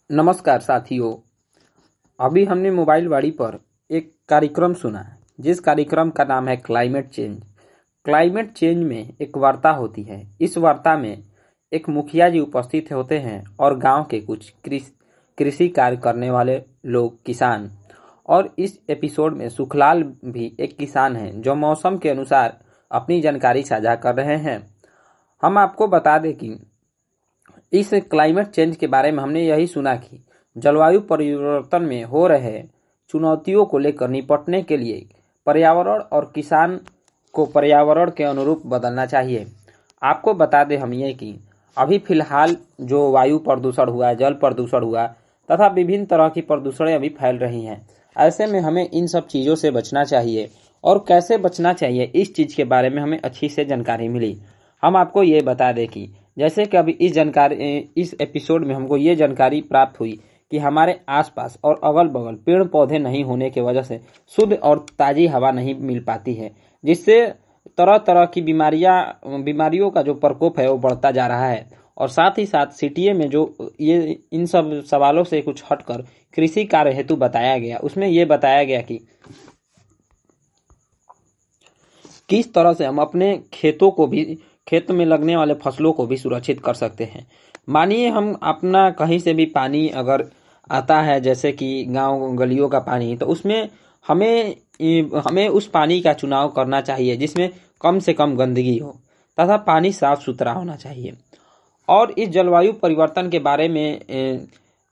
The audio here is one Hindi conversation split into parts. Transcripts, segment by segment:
नमस्कार साथियों। अभी हमने मोबाइल वाड़ी पर एक कार्यक्रम सुना जिस कार्यक्रम का नाम है क्लाइमेट चेंज। क्लाइमेट चेंज में एक वार्ता होती है। इस वार्ता में एक मुखिया जी उपस्थित होते हैं और गांव के कुछ कृषि कार्य करने वाले लोग, किसान। और इस एपिसोड में सुखलाल भी एक किसान हैं जो मौसम के अनुसार अपनी जानकारी साझा कर रहे हैं। हम आपको बता दें कि इस क्लाइमेट चेंज के बारे में हमने यही सुना कि जलवायु परिवर्तन में हो रहे चुनौतियों को लेकर निपटने के लिए पर्यावरण और किसान को पर्यावरण के अनुरूप बदलना चाहिए। आपको बता दें हम ये कि अभी फिलहाल जो वायु प्रदूषण हुआ, जल प्रदूषण हुआ तथा विभिन्न तरह की प्रदूषणें अभी फैल रही हैं। ऐसे में हमें इन सब चीज़ों से बचना चाहिए और कैसे बचना चाहिए इस चीज़ के बारे में हमें अच्छी से जानकारी मिली। हम आपको ये बता दें कि जैसे कि अभी इस एपिसोड में हमको ये जानकारी प्राप्त हुई कि हमारे आसपास और अगल बगल पेड़ पौधे नहीं होने की वजह से शुद्ध और ताज़ी हवा नहीं मिल पाती है, जिससे तरह तरह की बीमारियों का जो प्रकोप है वो बढ़ता जा रहा है। और साथ ही साथ सिटी में जो ये इन सब सवालों से कुछ हटकर कृषि कार्य हेतु बताया गया, उसमें ये बताया गया कि किस तरह से हम अपने खेत में लगने वाले फसलों को भी सुरक्षित कर सकते हैं। मानिए हम अपना कहीं से भी पानी अगर आता है, जैसे कि गांव गलियों का पानी, तो उसमें हमें उस पानी का चुनाव करना चाहिए जिसमें कम से कम गंदगी हो तथा पानी साफ सुथरा होना चाहिए। और इस जलवायु परिवर्तन के बारे में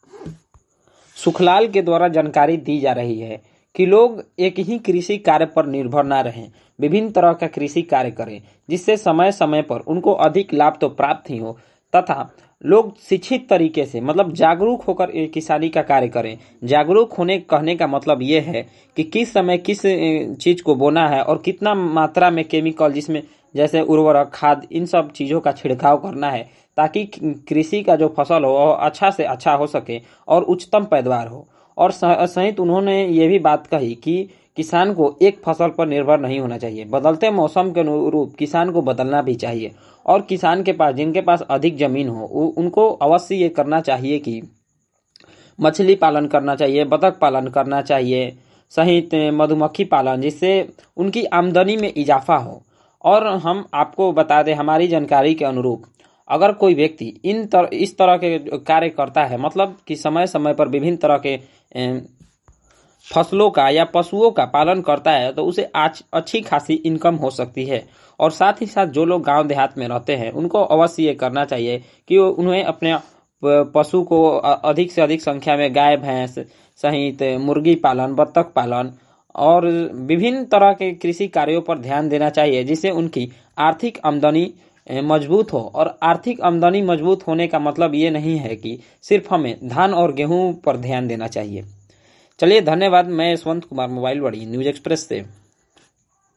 सुखलाल के द्वारा जानकारी दी जा रही है कि लोग एक ही कृषि कार्य पर निर्भर ना रहें, विभिन्न तरह का कृषि कार्य करें, जिससे समय समय पर उनको अधिक लाभ तो प्राप्त ही हो तथा लोग शिक्षित तरीके से, मतलब जागरूक होकर किसानी का कार्य करें। जागरूक होने कहने का मतलब ये है कि किस समय किस चीज को बोना है और कितना मात्रा में केमिकल, जिसमें जैसे उर्वरक, खाद, इन सब चीजों का छिड़काव करना है ताकि कृषि का जो फसल हो वो अच्छा से अच्छा हो सके और उच्चतम पैदावार हो। और सहित उन्होंने ये भी बात कही कि किसान को एक फसल पर निर्भर नहीं होना चाहिए, बदलते मौसम के अनुरूप किसान को बदलना भी चाहिए। और किसान के पास, जिनके पास अधिक जमीन हो, उनको अवश्य ये करना चाहिए कि मछली पालन करना चाहिए, बतख पालन करना चाहिए, सहित मधुमक्खी पालन, जिससे उनकी आमदनी में इजाफा हो। और हम आपको बता दें, हमारी जानकारी के अनुरूप अगर कोई व्यक्ति इस तरह के कार्य करता है, मतलब कि समय समय पर विभिन्न तरह के फसलों का या पशुओं का पालन करता है, तो उसे अच्छी खासी इनकम हो सकती है। और साथ ही साथ जो लोग गांव देहात में रहते हैं उनको अवश्य ये करना चाहिए कि उन्हें अपने पशु को अधिक से अधिक संख्या में गाय भैंस सहित मुर्गी पालन, बत्तख पालन और विभिन्न तरह के कृषि कार्यों पर ध्यान देना चाहिए, जिससे उनकी आर्थिक आमदनी मजबूत हो। और आर्थिक आमदनी मजबूत होने का मतलब ये नहीं है कि सिर्फ हमें धान और गेहूं पर ध्यान देना चाहिए। चलिए, धन्यवाद। मैं यशवंत कुमार, मोबाइल वाड़ी न्यूज एक्सप्रेस से।